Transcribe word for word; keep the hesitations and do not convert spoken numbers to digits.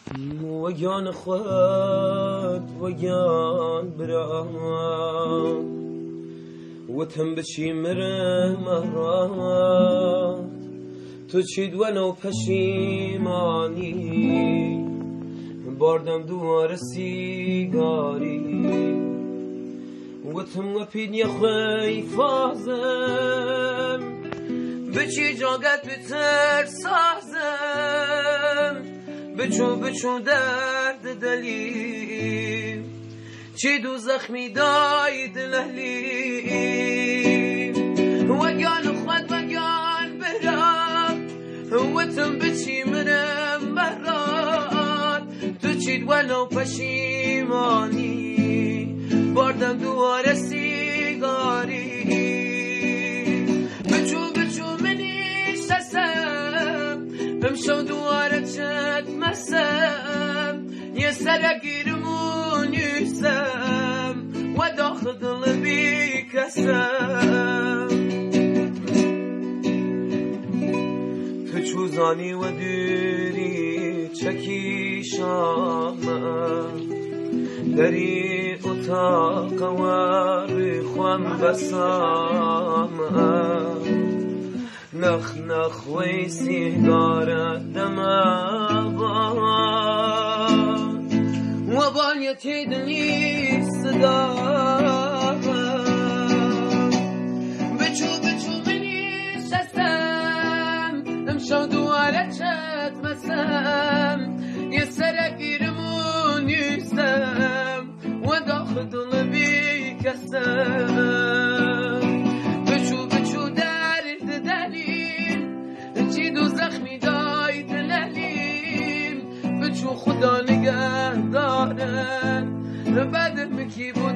وگیان خود وگیان برام و تم بچی مره مرات تو چید ولو پشیمانی باردم دوار سیگاری و تم و پیدی خوی فازم بچی جاگت بتر سازم بچو بچو درد دلی چی دو زخمی دای دلهلی وگیان خود وگیان برام و تم بچی منم مرات تو چید ولو پشیمانی باردم دوار سیگاری بچو بچو منی شسم بمشو دوار چت مسم یه سرگیرمون یسم و داخل دل بی کسم تو چوزانی و دوری چکی شامم دری اتاق و ریخوان بسامم نخ نخ وی سیگارت دمابان و بانیتی دلی صدا بچو بچو منی شستم امشو دواره چت مسم یه سرگیرمون یستم و داخل دل بی کسم بچو بچو درد دلیم چی دو زخمی دای دلیم بچو خدا نگه دارن بعد مکی